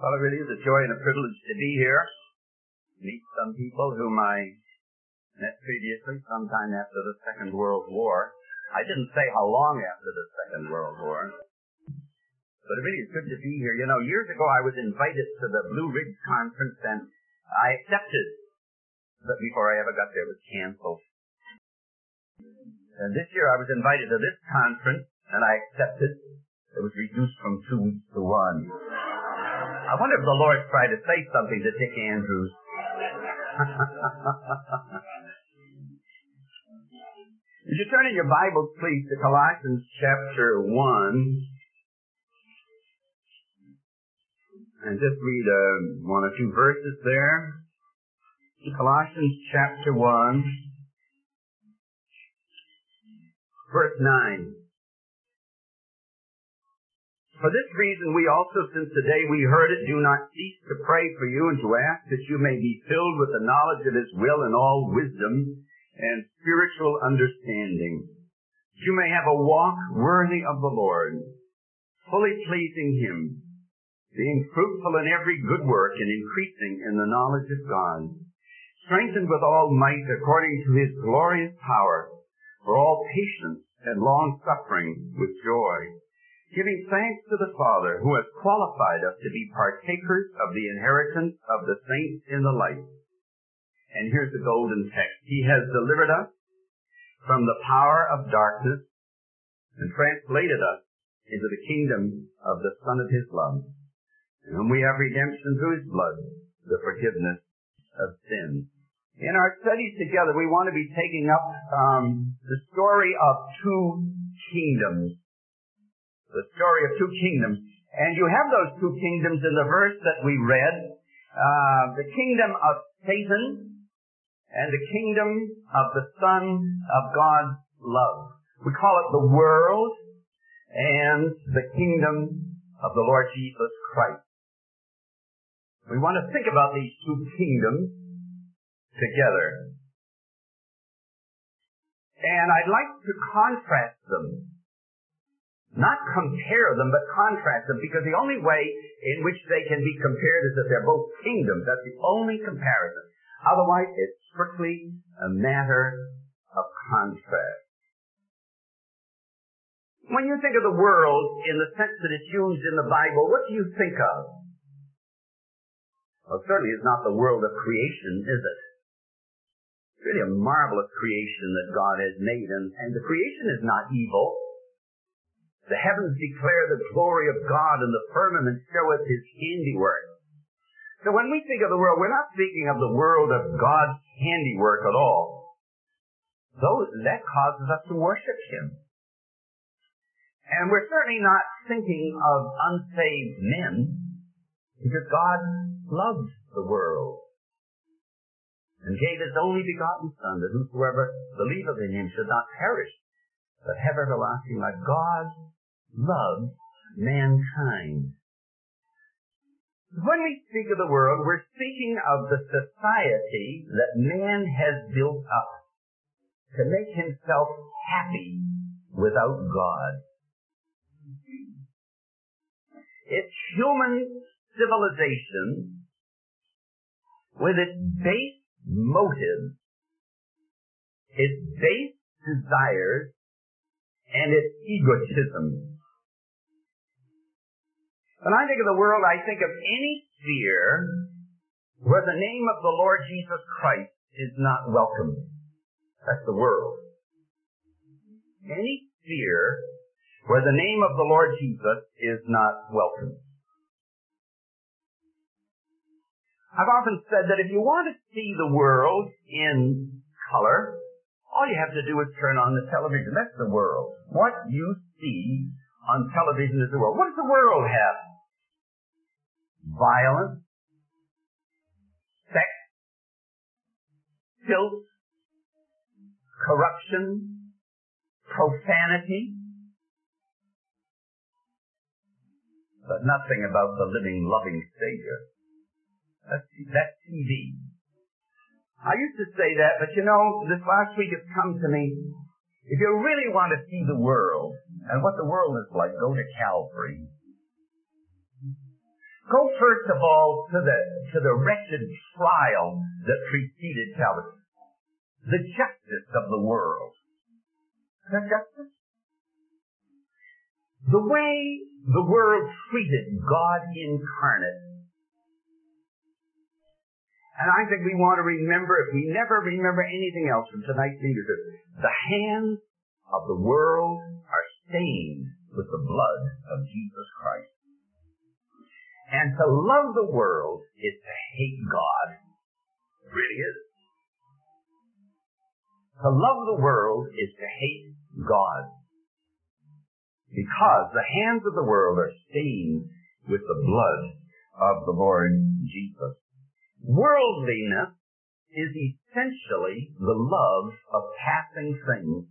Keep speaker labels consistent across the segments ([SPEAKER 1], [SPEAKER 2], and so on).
[SPEAKER 1] Well, it really is a joy and a privilege to be here. Meet some people whom I met previously, sometime after the Second World War. I didn't say how long after the Second World War, but it really is good to be here. You know, years ago I was invited to the Blue Ridge Conference, and I accepted, but before I ever got there, it was canceled. And this year I was invited to this conference, and I accepted. It was reduced from 2 weeks to 1. I wonder if the Lord tried to say something to Dick Andrews. Would you turn in your Bibles, please, to Colossians chapter 1, and just read one or two verses there. Colossians chapter 1, verse 9. For this reason we also, since the day we heard it, do not cease to pray for you and to ask that you may be filled with the knowledge of His will and all wisdom and spiritual understanding. You may have a walk worthy of the Lord, fully pleasing Him, being fruitful in every good work and increasing in the knowledge of God, strengthened with all might according to His glorious power, for all patience and long-suffering with joy, giving thanks to the Father who has qualified us to be partakers of the inheritance of the saints in the light. And here's the golden text. He has delivered us from the power of darkness and translated us into the kingdom of the Son of His love, in whom we have redemption through His blood, the forgiveness of sins. In our studies together, we want to be taking up the story of two kingdoms. The story of two kingdoms. And you have those two kingdoms in the verse that we read. The kingdom of Satan and the kingdom of the Son of God's love. We call it the world and the kingdom of the Lord Jesus Christ. We want to think about these two kingdoms together. And I'd like to contrast them. Not compare them, but contrast them, because the only way in which they can be compared is that they're both kingdoms. That's the only comparison. Otherwise, it's strictly a matter of contrast. When you think of the world in the sense that it's used in the Bible, what do you think of? Well, certainly it's not the world of creation, is it? It's really a marvelous creation that God has made, and the creation is not evil. The heavens declare the glory of God, and the firmament showeth His handiwork. So when we think of the world, we're not speaking of the world of God's handiwork at all. Though that causes us to worship Him. And we're certainly not thinking of unsaved men, because God loved the world and gave His only begotten Son, that whosoever believeth in Him should not perish, but have everlasting life. God loves mankind. When we speak of the world, we're speaking of the society that man has built up to make himself happy without God. It's human civilization with its base motives, its base desires, and its egotism. When I think of the world, I think of any sphere where the name of the Lord Jesus Christ is not welcome. That's the world. Any sphere where the name of the Lord Jesus is not welcome. I've often said that if you want to see the world in color, all you have to do is turn on the television. That's the world. What you see on television is the world. What does the world have? Violence, sex, filth, corruption, profanity, but nothing about the living, loving Savior. That's TV. I used to say that, but you know, this last week it's come to me. If you really want to see the world and what the world is like, go to Calvary. Go first of all to the wretched trial that preceded Calvary. The justice of the world. Is that justice? The way the world treated God incarnate. And I think we want to remember, if we never remember anything else from tonight's leadership, the hands of the world are stained with the blood of Jesus Christ. And to love the world is to hate God. It really is. To love the world is to hate God. Because the hands of the world are stained with the blood of the Lord Jesus. Worldliness is essentially the love of passing things.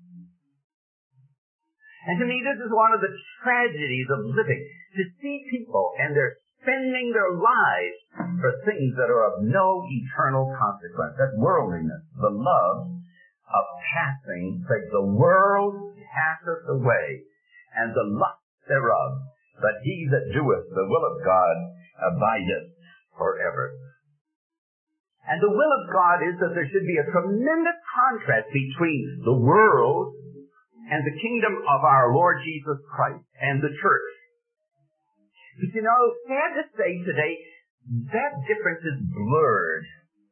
[SPEAKER 1] And to me, this is one of the tragedies of living. To see people and they're spending their lives for things that are of no eternal consequence. That's worldliness. The love of passing things. The world passeth away, and the lust thereof. But he that doeth the will of God abideth forever. And the will of God is that there should be a tremendous contrast between the world and the kingdom of our Lord Jesus Christ and the church. But you know, sad to say today, that difference is blurred.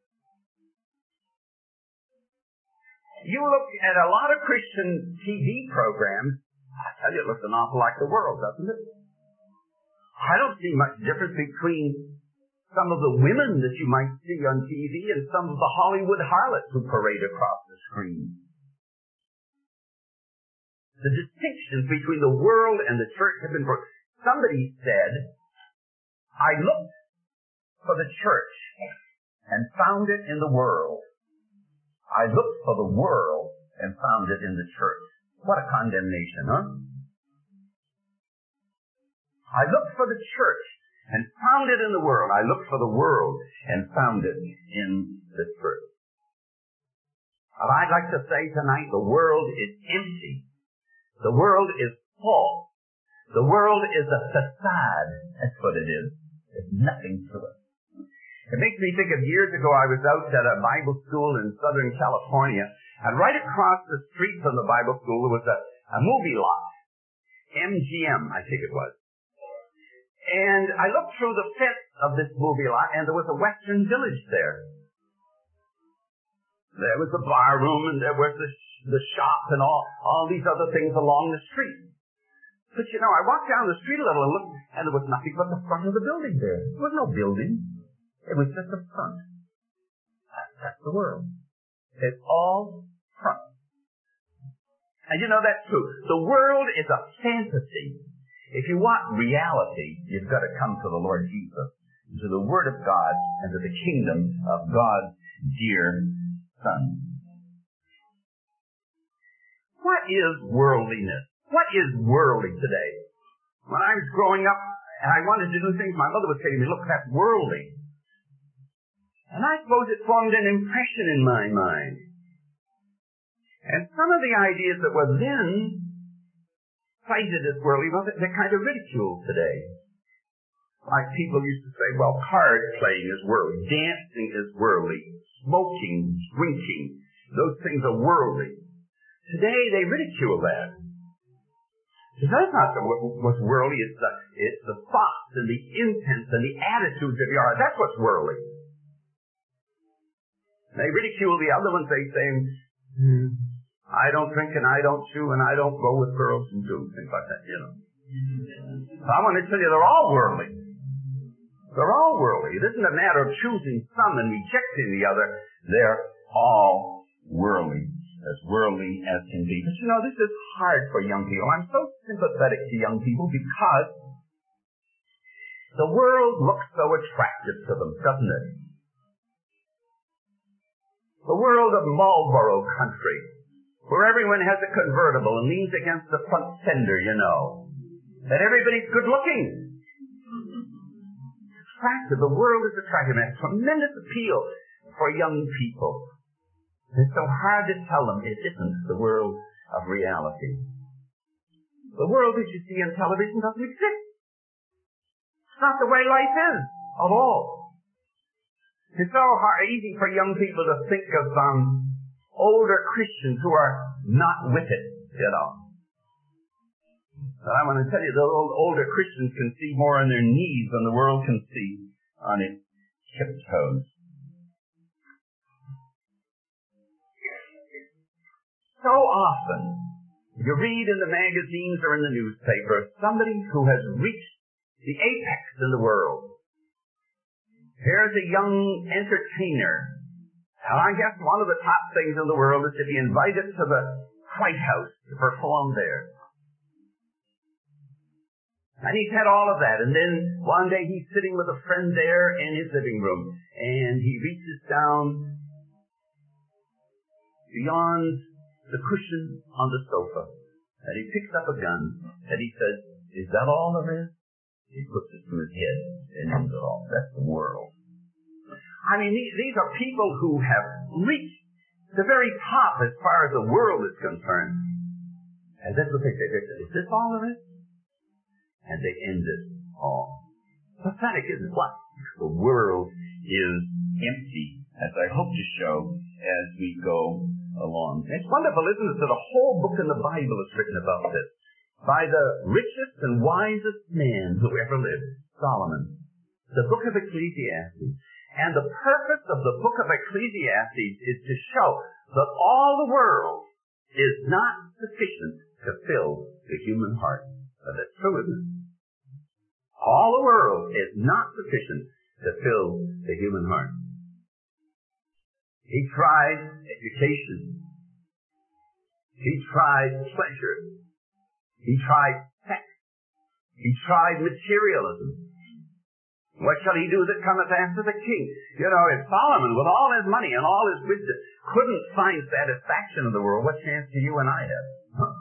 [SPEAKER 1] You look at a lot of Christian TV programs, I tell you, it looks an awful like the world, doesn't it? I don't see much difference between some of the women that you might see on TV and some of the Hollywood harlots who parade across the screen. The distinctions between the world and the church have been broken. Somebody said, I looked for the church and found it in the world. I looked for the world and found it in the church. What a condemnation, huh? I looked for the church and found it in the world. I looked for the world and found it in the church. But I'd like to say tonight, the world is empty. The world is false. The world is a facade. That's what it is. There's nothing to it. It makes me think of years ago I was out at a Bible school in Southern California, and right across the street from the Bible school there was a movie lot. MGM, I think it was. And I looked through the fence of this movie lot, and there was a Western Village there. There was the bar room, and there was the shop, and all these other things along the street. But you know, I walked down the street a little and looked, and there was nothing but the front of the building there. There was no building. It was just the front. That's the world. It's all front. And you know, that's true. The world is a fantasy. If you want reality, you've got to come to the Lord Jesus, to the Word of God, and to the kingdom of God's dear Son. What is worldliness? What is worldly today? When I was growing up and I wanted to do things, my mother would say to me, look, that's worldly. And I suppose it formed an impression in my mind. And some of the ideas that were then cited as worldly, well, they're kind of ridiculed today. Like people used to say, well, card playing is worldly, dancing is worldly, smoking, drinking, those things are worldly. Today they ridicule that. That's not what's worldly. It's the thoughts and the intents and the attitudes of your heart. That's what's worldly. They ridicule the other ones. They say, I don't drink and I don't chew and I don't go with girls and do things like that, you know. So I want to tell you, they're all worldly. They're all worldly. It isn't a matter of choosing some and rejecting the other. They're all worldly. As worldly as can be. But you know, this is hard for young people. I'm so sympathetic to young people because the world looks so attractive to them, doesn't it? The world of Marlboro country, where everyone has a convertible and leans against the front fender, you know. And everybody's good looking. Attractive. The world is attractive. It has tremendous appeal for young people. It's so hard to tell them it isn't the world of reality. The world that you see on television doesn't exist. not the way life is at all. It's so easy for young people to think of older Christians who are not with it, But I want to tell you, the older Christians can see more on their knees than the world can see on its tiptoes. So often, you read in the magazines or in the newspaper, somebody who has reached the apex in the world. Here's a young entertainer. And I guess one of the top things in the world is to be invited to the White House to perform there. And he's had all of that. And then one day he's sitting with a friend there in his living room. And he reaches down beyond the cushion on the sofa. And he picks up a gun. And he says, "Is that all there is?" He puts it to his head and ends it all. That's the world. I mean, these are people who have reached the very top as far as the world is concerned. And that's what they say. They say, "Is this all there is?" And they end it all. Pathetic, isn't it? What? The world is empty, as I hope to show as we go along. It's wonderful, isn't it, that a whole book in the Bible is written about this by the richest and wisest man who ever lived, Solomon. The book of Ecclesiastes. And the purpose of the book of Ecclesiastes is to show that all the world is not sufficient to fill the human heart. Now, that's true, isn't it? All the world is not sufficient to fill the human heart. He tried education. He tried pleasure. He tried sex. He tried materialism. What shall he do that cometh after the king? You know, if Solomon, with all his money and all his wisdom, couldn't find satisfaction in the world, what chance do you and I have? Huh?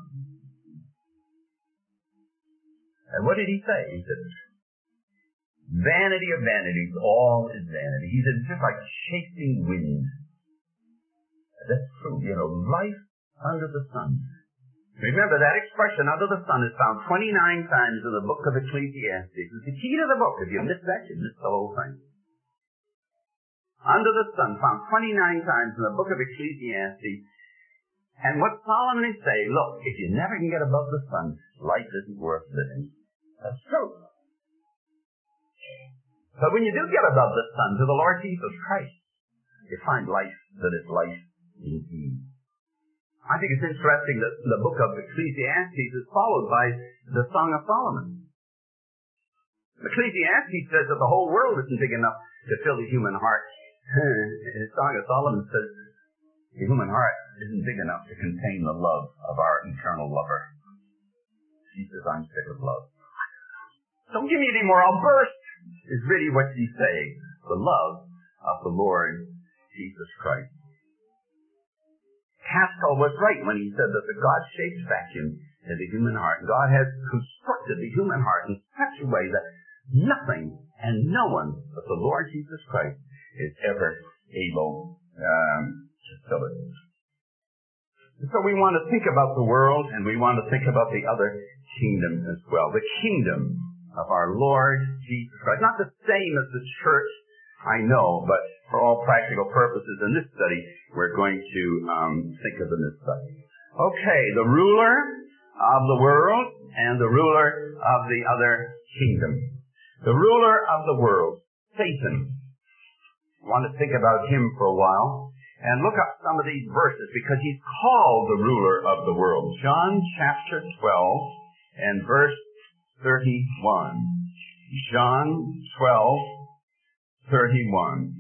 [SPEAKER 1] And what did he say? He said, "Vanity of vanities, all is vanity." He said, it's just like chasing wind. That's true. You know, life under the sun. Remember, that expression, under the sun, is found 29 times in the book of Ecclesiastes. It's the key to the book. If you miss that, you miss the whole thing. Under the sun, found 29 times in the book of Ecclesiastes. And what Solomon is saying, look, if you never can get above the sun, life isn't worth living. That's true. But when you do get above the sun to the Lord Jesus Christ, you find life that is life indeed. I think it's interesting that the book of Ecclesiastes is followed by the Song of Solomon. Ecclesiastes says that the whole world isn't big enough to fill the human heart. The Song of Solomon says the human heart isn't big enough to contain the love of our eternal lover. She says, "I'm sick of love." Don't give me any more, I'll burst, is really what she's saying. The love of the Lord Jesus Christ. Haskell was right when he said that the God-shaped vacuum is the human heart. God has constructed the human heart in such a way that nothing and no one but the Lord Jesus Christ is ever able to fill it. So we want to think about the world, and we want to think about the other kingdom as well. The kingdom of our Lord Jesus Christ. Not the same as the church, I know, but for all practical purposes in this study, we're going to think of in this study. Okay, the ruler of the world and the ruler of the other kingdom. The ruler of the world, Satan. I want to think about him for a while and look up some of these verses because he's called the ruler of the world. John chapter 12 and verse 31. John 12:31.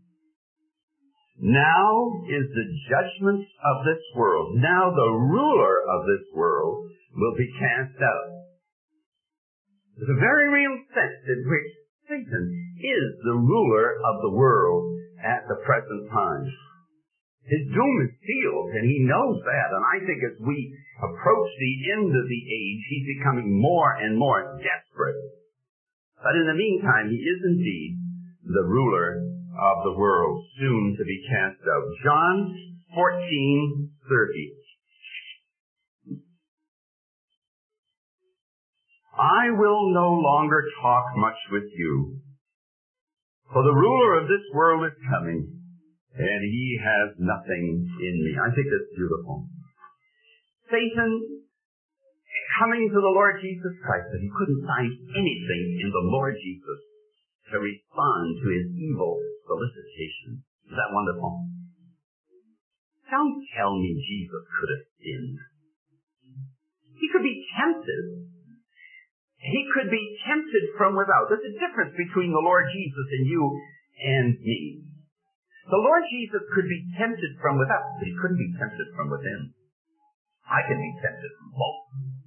[SPEAKER 1] Now is the judgment of this world. Now the ruler of this world will be cast out. There's a very real sense in which Satan is the ruler of the world at the present time. His doom is sealed, and he knows that. And I think as we approach the end of the age, he's becoming more and more desperate. But in the meantime, he is indeed the ruler of the world, soon to be cast out. John 14:30. I will no longer talk much with you, for the ruler of this world is coming, and he has nothing in me. I think that's beautiful. Satan coming to the Lord Jesus Christ, but he couldn't find anything in the Lord Jesus to respond to his evil solicitation. Is that wonderful? Don't tell me Jesus could have sinned. He could be tempted. He could be tempted from without. There's a difference between the Lord Jesus and you and me. The Lord Jesus could be tempted from without, but he couldn't be tempted from within. I can be tempted from both.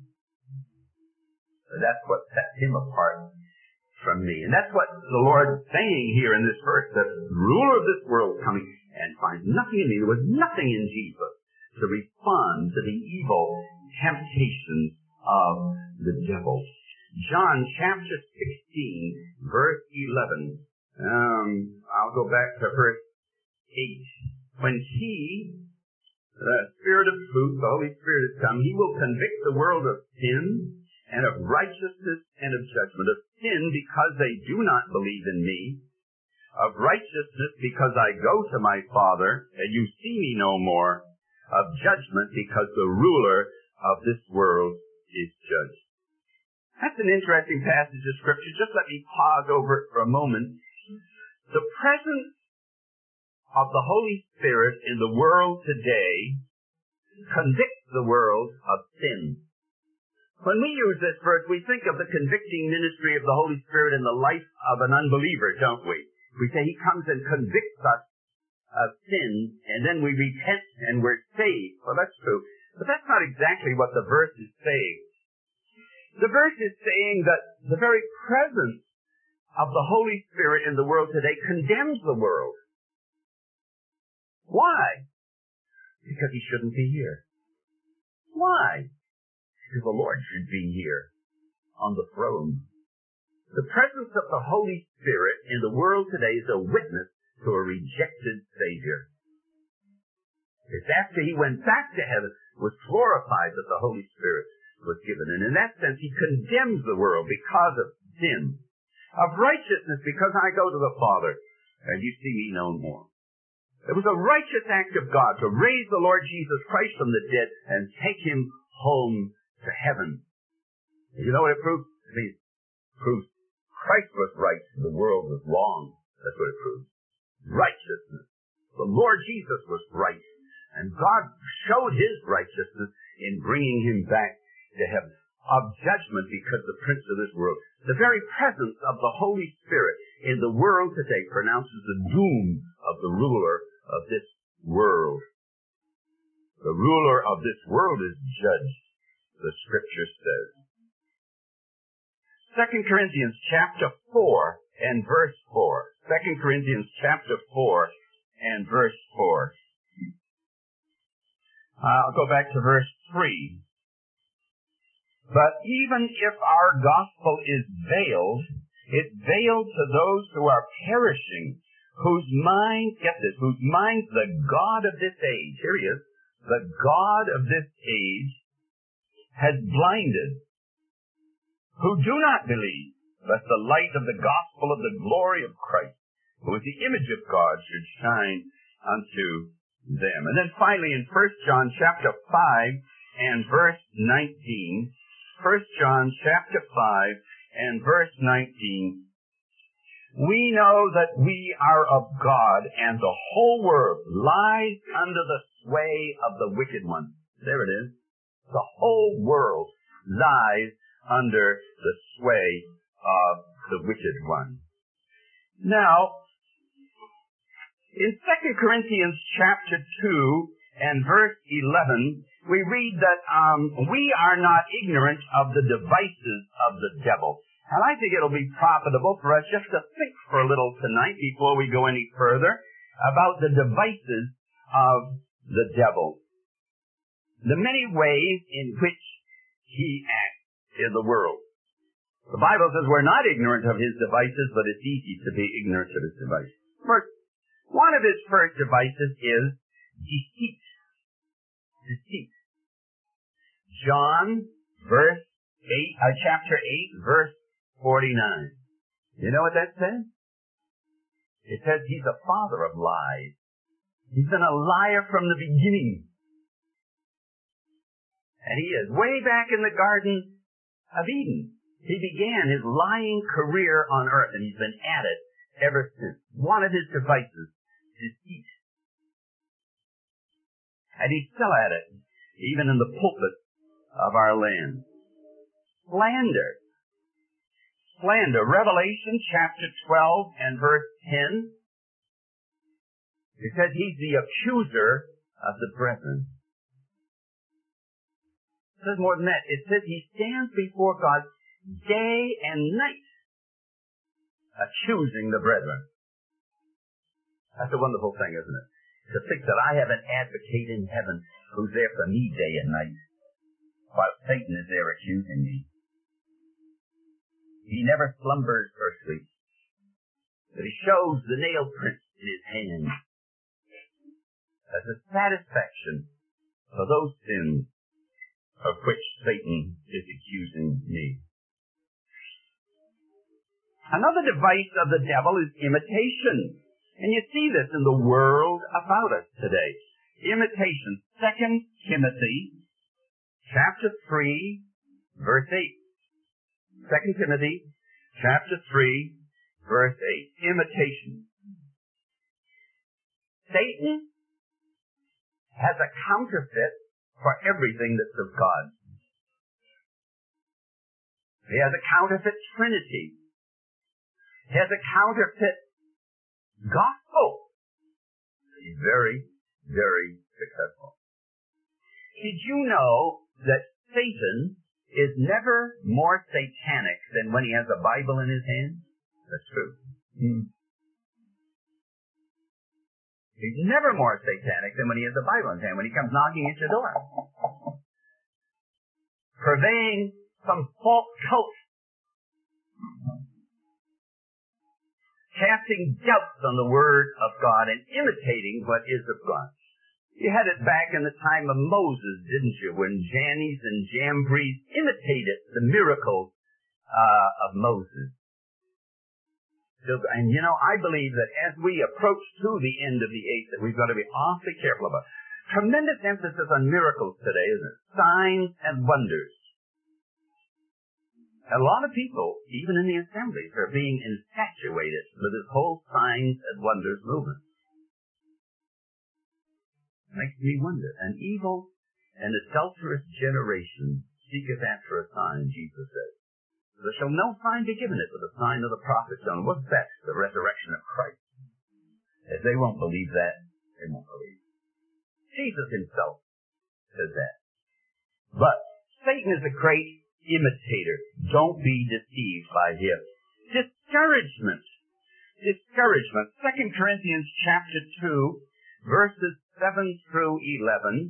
[SPEAKER 1] That's what sets him apart from me. And that's what the Lord is saying here in this verse, that the ruler of this world coming and finds nothing in me. There was nothing in Jesus to respond to the evil temptations of the devil. John chapter 16, verse 11. I'll go back to verse 8. When he, the Spirit of truth, the Holy Spirit has come, he will convict the world of sin and of righteousness and of judgment. Of sin, because they do not believe in me. Of righteousness, because I go to my Father, and you see me no more. Of judgment, because the ruler of this world is judged. That's an interesting passage of Scripture. Just let me pause over it for a moment. The presence of the Holy Spirit in the world today convicts the world of sin. When we use this verse, we think of the convicting ministry of the Holy Spirit in the life of an unbeliever, don't we? We say he comes and convicts us of sin, and then we repent and we're saved. Well, that's true. But that's not exactly what the verse is saying. The verse is saying that the very presence of the Holy Spirit in the world today condemns the world. Why? Because he shouldn't be here. Why? Because the Lord should be here on the throne. The presence of the Holy Spirit in the world today is a witness to a rejected Savior. It's after he went back to heaven, was glorified, that the Holy Spirit was given. And in that sense, he condemns the world because of sin. Of righteousness, because I go to the Father, and you see me no more. It was a righteous act of God to raise the Lord Jesus Christ from the dead and take him home to heaven. You know what it proves? It proves Christ was right and the world was wrong. That's what it proves. Righteousness. The Lord Jesus was right, and God showed his righteousness in bringing him back to heaven. Of judgment, because the prince of this world, the very presence of the Holy Spirit in the world today pronounces the doom of the ruler of this world. The ruler of this world is judged, the Scripture says. 2 Corinthians chapter 4 and verse 4. 2 Corinthians chapter 4 and verse 4. I'll go back to verse 3. But even if our gospel is veiled, it's veiled to those who are perishing, whose minds, get this, whose minds the God of this age, here he is, the God of this age has blinded, who do not believe, lest the light of the gospel of the glory of Christ, who is the image of God, should shine unto them. And then finally in 1 John chapter 5 and verse 19, 1 John chapter 5 and verse 19, we know that we are of God, and the whole world lies under the sway of the wicked one. There it is. The whole world lies under the sway of the wicked one. Now, in 2 Corinthians chapter 2 and verse 11, we read that we are not ignorant of the devices of the devil. And I think it'll be profitable for us just to think for a little tonight before we go any further about the devices of the devil. The many ways in which he acts in the world. The Bible says we're not ignorant of his devices, but it's easy to be ignorant of his devices. First, one of his first devices is deceit. Deceit. John, verse chapter 8, verse 49. You know what that says? It says he's a father of lies. He's been a liar from the beginning. And he is way back in the Garden of Eden. He began his lying career on earth, and he's been at it ever since. One of his devices, deceit. And he's still at it, even in the pulpit of our land. Slander. Slander. Revelation chapter 12 and verse 10. It says he's the accuser of the brethren. It says more than that. It says he stands before God day and night, accusing the brethren. That's a wonderful thing, isn't it? To think that I have an advocate in heaven who's there for me day and night, while Satan is there accusing me. He never slumbers or sleeps, but he shows the nail prints in his hand as a satisfaction for those sins of which Satan is accusing me. Another device of the devil is imitation. And you see this in the world about us today. Imitation. 2 Timothy chapter 3, verse 8. 2 Timothy chapter 3, verse 8. Imitation. Satan has a counterfeit for everything that's of God. He has a counterfeit Trinity. He has a counterfeit gospel. He's very, very successful. Did you know that Satan is never more satanic than when he has a Bible in his hand? That's true. He's never more satanic than when he has a Bible in his hand, when he comes knocking at your door. Purveying some false cult. Casting doubts on the Word of God and imitating what is of God. You had it back in the time of Moses, didn't you? When Jannes and Jambres imitated the miracles of Moses. And you know, I believe that as we approach to the end of the age, that we've got to be awfully careful about. Tremendous emphasis on miracles today, isn't it? Signs and wonders. A lot of people, even in the assemblies, are being infatuated with this whole signs and wonders movement. Makes me wonder. An evil and adulterous generation seeketh after a sign, Jesus says. There shall no sign be given it but the sign of the prophet Jonah. What's that? The resurrection of Christ. If they won't believe that, they won't believe. Jesus himself says that. But Satan is a great imitator. Don't be deceived by him. Discouragement. Discouragement. 2 Corinthians chapter 2, verses 7 through 11.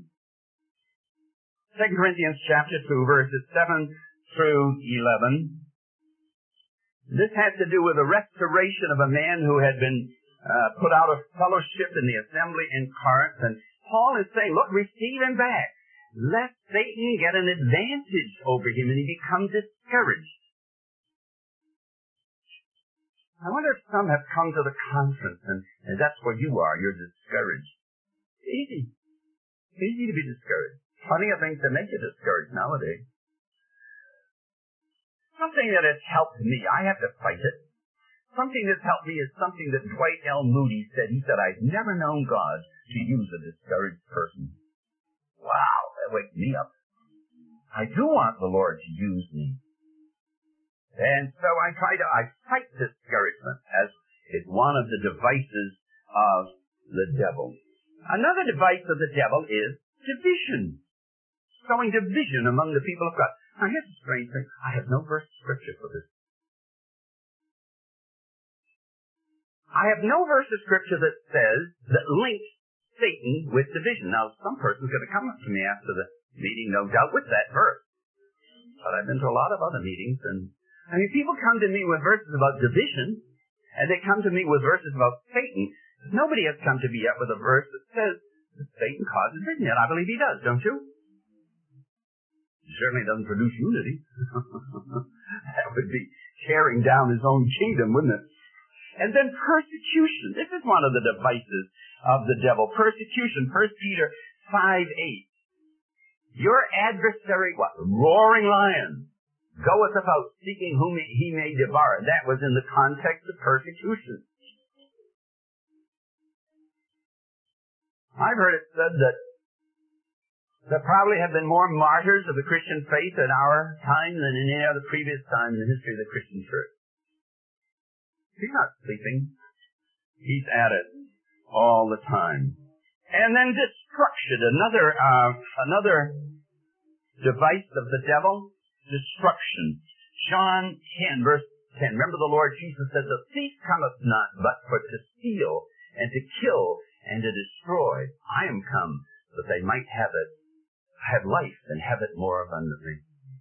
[SPEAKER 1] 2 Corinthians chapter 2, verses 7 through 11. This has to do with the restoration of a man who had been put out of fellowship in the assembly in Corinth. And Paul is saying, look, receive him back. Let Satan get an advantage over him and he becomes discouraged. I wonder if some have come to the conference and that's where you are. You're discouraged. Easy. Easy to be discouraged. Plenty of things that make you discouraged nowadays. Something that has helped me, I have to fight it. Something that's helped me is something that Dwight L. Moody said. He said, I've never known God to use a discouraged person. Wow, that wakes me up. I do want the Lord to use me. And so I fight discouragement as it's one of the devices of the devil. Another device of the devil is division. Sowing division among the people of God. Now here's a strange thing. I have no verse of scripture for this. I have no verse of scripture that says, that links Satan with division. Now some person's going to come up to me after the meeting, no doubt, with that verse. But I've been to a lot of other meetings, and people come to me with verses about division, and they come to me with verses about Satan. Nobody has come to me yet with a verse that says that Satan causes division, and I believe he does, don't you? It certainly doesn't produce unity. That would be tearing down his own kingdom, wouldn't it? And then persecution. This is one of the devices of the devil. Persecution. 1 Peter 5:8. Your adversary, what? Roaring lion, goeth about seeking whom he may devour. That was in the context of persecution. I've heard it said that there probably have been more martyrs of the Christian faith in our time than in any other previous time in the history of the Christian church. He's not sleeping. He's at it all the time. And then destruction, another device of the devil, destruction. John 10, verse 10. Remember the Lord Jesus said, the thief cometh not but for to steal and to kill and to destroy. I am come that they might have life and have it more abundantly.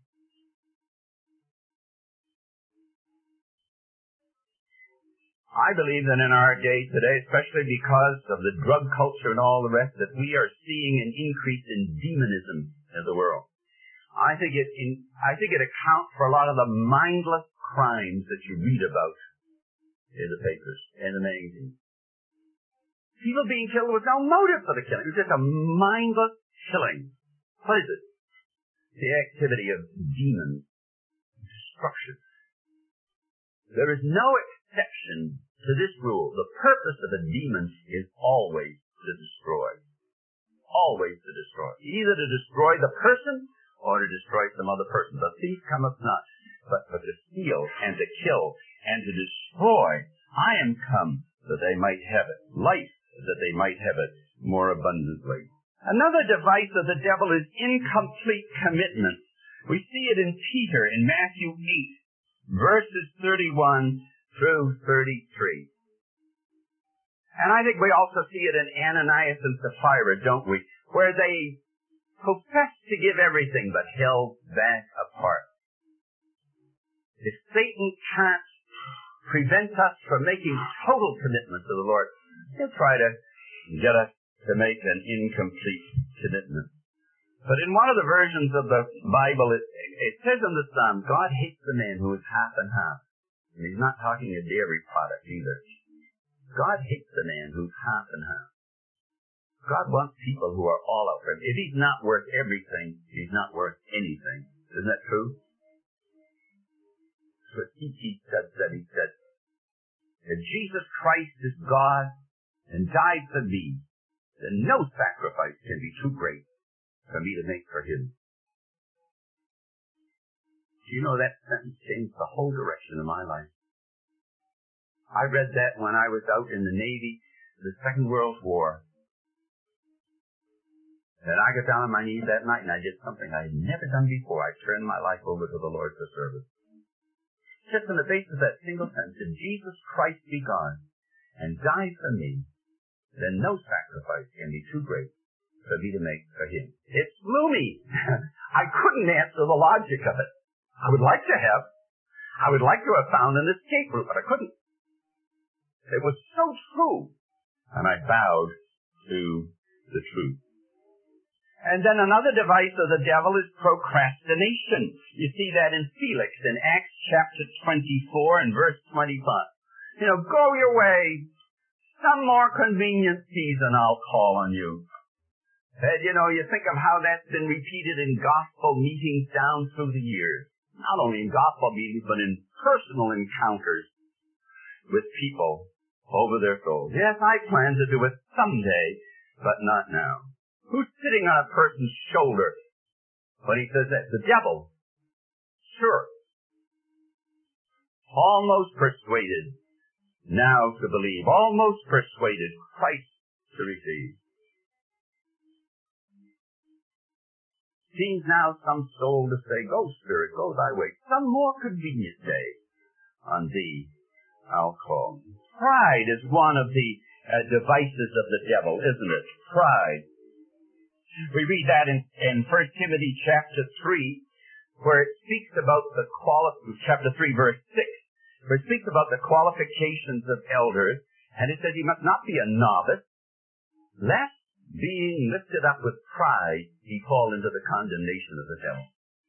[SPEAKER 1] I believe that in our day today, especially because of the drug culture and all the rest, that we are seeing an increase in demonism in the world. I think it accounts for a lot of the mindless crimes that you read about in the papers and the magazines. People being killed with no motive for the killing. It's just a mindless killing. What is it? The activity of demons. Destruction. There is no exception to this rule. The purpose of a demon is always to destroy. Always to destroy. Either to destroy the person or to destroy some other person. The thief cometh not, but to steal and to kill and to destroy. I am come that they might have it. Life, that they might have it more abundantly. Another device of the devil is incomplete commitment. We see it in Peter in Matthew 8, verses 31 through 33. And I think we also see it in Ananias and Sapphira, don't we? Where they professed to give everything but held back apart. If Satan can't prevent us from making total commitment to the Lord, he'll try to get us to make an incomplete commitment. But in one of the versions of the Bible, it says in the Psalm, God hates the man who is half and half. And he's not talking a dairy product either. God hates the man who's half and half. God wants people who are all out for him. If he's not worth everything, he's not worth anything. Isn't that true? That's what T.T. said. He said, if Jesus Christ is God and died for me, then no sacrifice can be too great for me to make for him. Do you know that sentence changed the whole direction of my life? I read that when I was out in the Navy, the Second World War. And I got down on my knees that night and I did something I had never done before. I turned my life over to the Lord for service. Just on the basis of that single sentence, if Jesus Christ be God and died for me, then no sacrifice can be too great for me to make for him. It blew me. I couldn't answer the logic of it. I would like to have found an escape route, but I couldn't. It was so true. And I bowed to the truth. And then another device of the devil is procrastination. You see that in Felix in Acts chapter 24 and verse 25. Go your way. Some more convenient season I'll call on you. And you think of how that's been repeated in gospel meetings down through the years. Not only in gospel meetings, but in personal encounters with people over their souls. Yes, I plan to do it someday, but not now. Who's sitting on a person's shoulder when he says that? The devil. Sure. Almost persuaded now to believe. Almost persuaded Christ to receive. Seems now some soul to say, go, Spirit, go thy way. Some more convenient day on thee I'll call. Pride is one of the devices of the devil, isn't it? Pride. We read that in 1 Timothy chapter 3, where it speaks about chapter 3, verse 6, where it speaks about the qualifications of elders, and it says he must not be a novice, lest being lifted up with pride, he fall into the condemnation of the devil.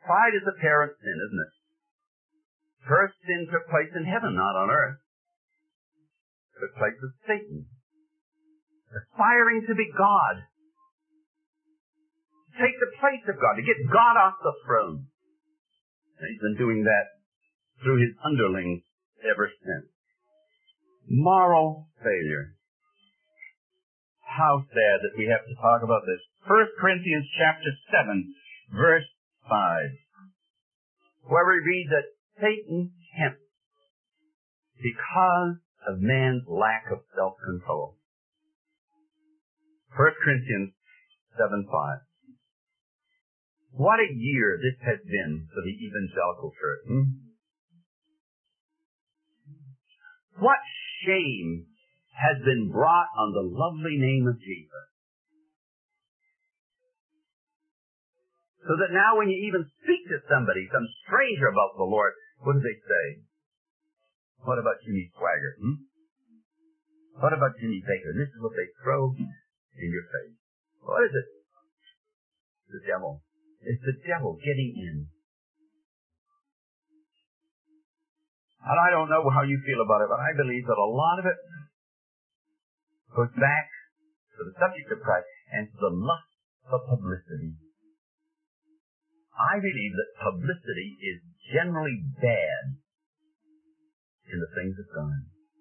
[SPEAKER 1] Pride is a parent sin, isn't it? First sin took place in heaven, not on earth. It took place with Satan. Aspiring to be God. To take the place of God, to get God off the throne. And he's been doing that through his underlings ever since. Moral failure. How sad that we have to talk about this. 1 Corinthians chapter 7, verse 5. Where we read that Satan tempts because of man's lack of self-control. 1 Corinthians 7:5. What a year this has been for the evangelical church. What shame has been brought on the lovely name of Jesus. So that now when you even speak to somebody, some stranger about the Lord, what do they say? What about Jimmy Swagger? What about Jimmy Baker? This is what they throw in your face. What is it? The devil. It's the devil getting in. And I don't know how you feel about it, but I believe that a lot of it goes back to the subject of pride and to the lust for publicity. I believe that publicity is generally bad in the things of God.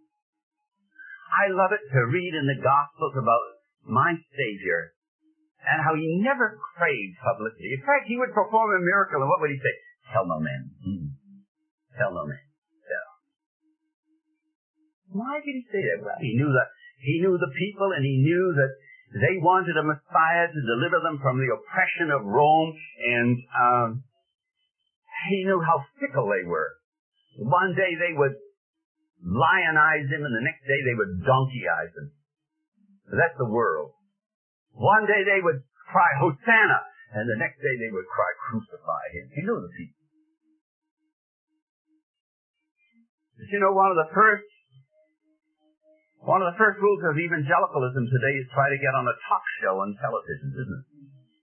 [SPEAKER 1] I love it to read in the Gospels about my Savior and how he never craved publicity. In fact, he would perform a miracle, and what would he say? Tell no man. Tell no man. Tell. Why did he say that? Well, he knew the people, and he knew that they wanted a Messiah to deliver them from the oppression of Rome, and he knew how fickle they were. One day they would lionize him, and the next day they would donkeyize him. That's the world. One day they would cry, Hosanna, and the next day they would cry, crucify him. He knew the people. But you know, one of the first rules of evangelicalism today is try to get on a talk show on television, isn't it?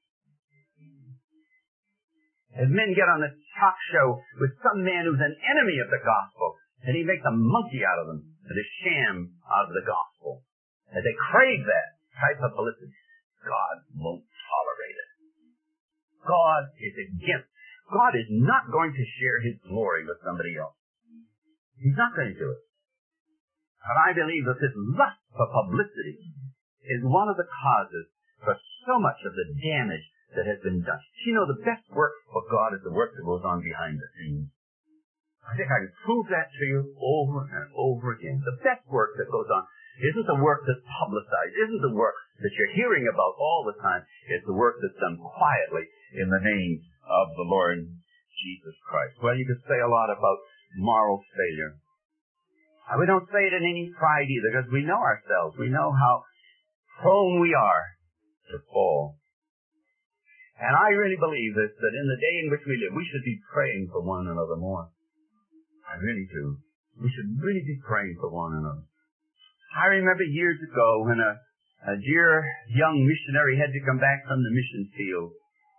[SPEAKER 1] As men get on a talk show with some man who's an enemy of the gospel, and he makes a monkey out of them, and a sham out of the gospel. And they crave that type of publicity. God won't tolerate it. God is against. God is not going to share his glory with somebody else. He's not going to do it. And I believe that this lust for publicity is one of the causes for so much of the damage that has been done. You know, the best work for God is the work that goes on behind the scenes. I think I can prove that to you over and over again. The best work that goes on isn't the work that's publicized, isn't the work that you're hearing about all the time. It's the work that's done quietly in the name of the Lord Jesus Christ. Well, you could say a lot about moral failure. And we don't say it in any pride either, because we know ourselves. We know how prone we are to fall. And I really believe this, that in the day in which we live, we should be praying for one another more. I really do. We should really be praying for one another. I remember years ago when a dear young missionary had to come back from the mission field.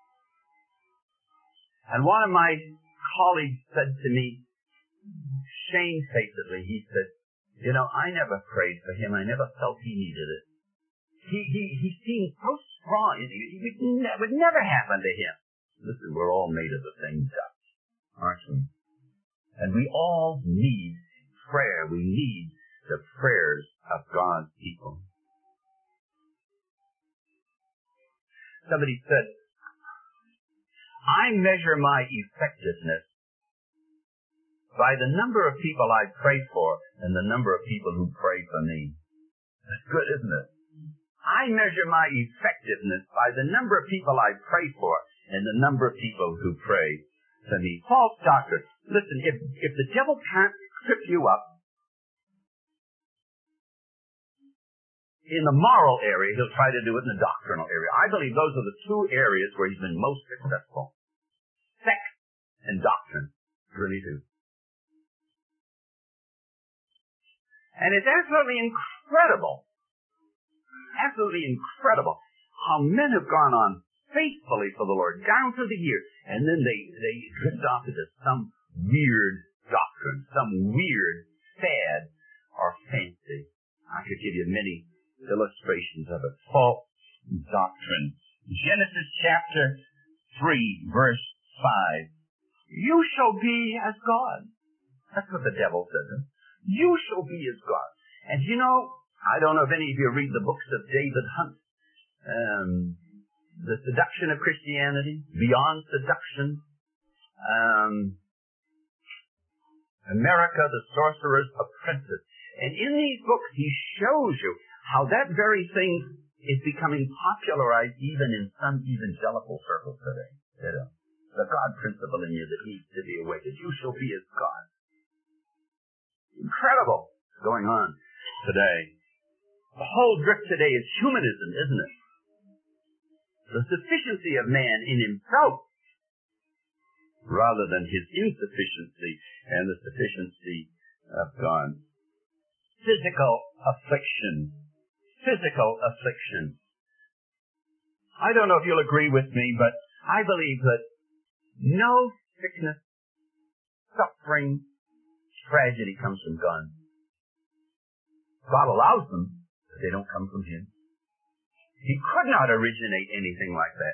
[SPEAKER 1] And one of my colleagues said to me, shamefacedly, he said, you know, I never prayed for him. I never felt he needed it. He seemed so strong. It would never happen to him. Listen, we're all made of the same dust, aren't we? And we all need prayer. We need the prayers of God's people. Somebody said, I measure my effectiveness by the number of people I pray for and the number of people who pray for me. That's good, isn't it? I measure my effectiveness by the number of people I pray for and the number of people who pray for me. False doctrine. Listen, if the devil can't trip you up in the moral area, he'll try to do it in the doctrinal area. I believe those are the two areas where he's been most successful. Sex and doctrine. Really do. And it's absolutely incredible how men have gone on faithfully for the Lord down through the years, and then they drift off into some weird doctrine, some weird fad or fancy. I could give you many illustrations of it. False doctrine. Genesis chapter 3, verse 5. You shall be as God. That's what the devil says. You shall be as God. And you know, I don't know if any of you read the books of David Hunt. The Seduction of Christianity, Beyond Seduction, America, the Sorcerer's Apprentice. And in these books, he shows you how that very thing is becoming popularized even in some evangelical circles today. You know, the God principle in you that needs to be awakened. You shall be as God. Incredible what's going on today. The whole drift today is humanism, isn't it? The sufficiency of man in himself rather than his insufficiency and the sufficiency of God. Physical affliction. Physical affliction. I don't know if you'll agree with me, but I believe that no sickness, suffering, tragedy comes from God. God allows them, but they don't come from Him. He could not originate anything like that.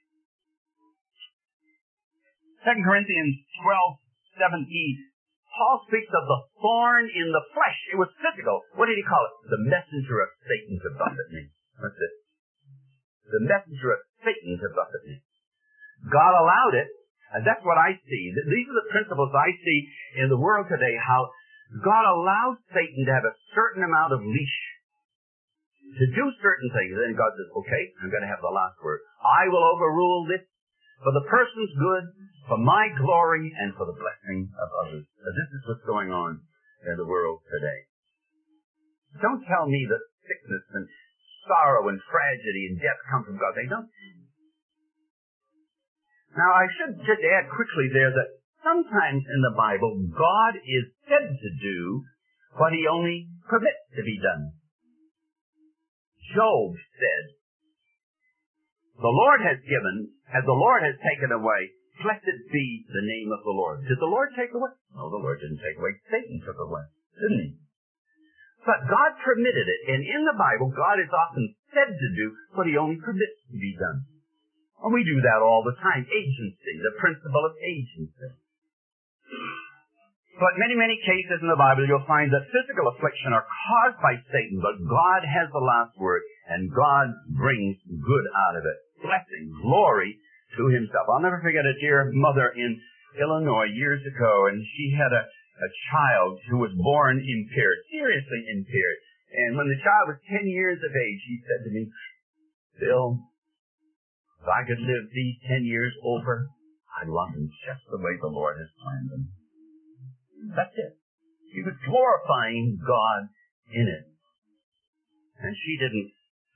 [SPEAKER 1] 2 Corinthians 12:17. Paul speaks of the thorn in the flesh. It was physical. What did he call it? The messenger of Satan to buffet me. That's it. The messenger of Satan to buffet me. God allowed it, and that's what I see. These are the principles I see in the world today, how God allows Satan to have a certain amount of leash to do certain things. Then God says, okay, I'm going to have the last word. I will overrule this for the person's good, for my glory, and for the blessing of others. So this is what's going on in the world today. Don't tell me that sickness and sorrow and tragedy and death come from God. They don't. Now, I should just add quickly there that sometimes in the Bible, God is said to do what He only permits to be done. Job said, the Lord has given, as the Lord has taken away, blessed be the name of the Lord. Did the Lord take away? No, the Lord didn't take away. Satan took away, didn't He? But God permitted it, and in the Bible, God is often said to do what He only permits to be done. And we do that all the time. Agency, the principle of agency. But many, many cases in the Bible, you'll find that physical affliction are caused by Satan, but God has the last word, and God brings good out of it. Blessing, glory to Himself. I'll never forget a dear mother in Illinois years ago, and she had a child who was born impaired, seriously impaired. And when the child was 10 years of age, she said to me, Bill, if I could live these 10 years over, I'd want them just the way the Lord has planned them. That's it. She was glorifying God in it. And she didn't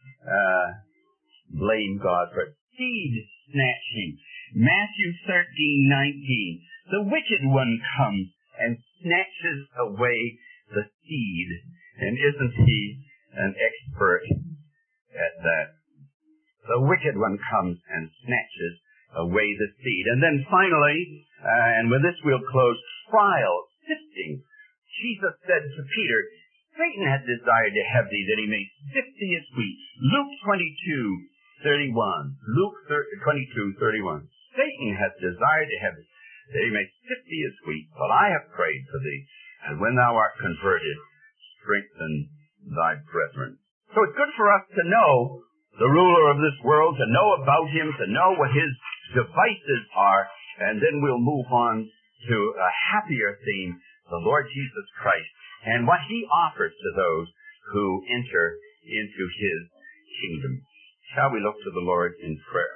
[SPEAKER 1] blame God for it. Seed snatching. Matthew 13:19. The wicked one comes and snatches away the seed. And isn't he an expert at that? The wicked one comes and snatches away the seed. And then finally, and with this we'll close, trials, sifting. Jesus said to Peter, Satan has desired to have thee that he may sift thee as wheat. Luke 22:31. Luke 22:31. Satan has desired to have thee that he may sift thee as wheat, but I have prayed for thee, and when thou art converted, strengthen thy brethren. So it's good for us to know the ruler of this world, to know about him, to know what his devices are, and then we'll move on to a happier theme, the Lord Jesus Christ, and what He offers to those who enter into His kingdom. Shall we look to the Lord in prayer?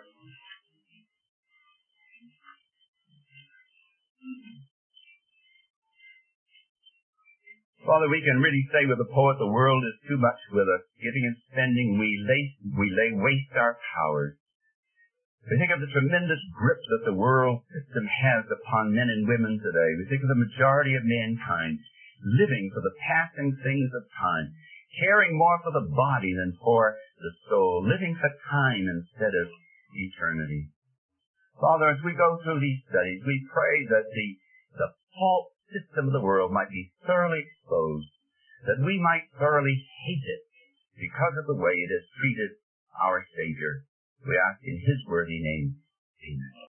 [SPEAKER 1] Father, we can really say with the poet, the world is too much with us. Giving and spending, we lay waste our powers. We think of the tremendous grip that the world system has upon men and women today. We think of the majority of mankind living for the passing things of time, caring more for the body than for the soul, living for time instead of eternity. Father, as we go through these studies, we pray that the false system of the world might be thoroughly exposed, that we might thoroughly hate it because of the way it has treated our Savior. We ask in His worthy name. Amen.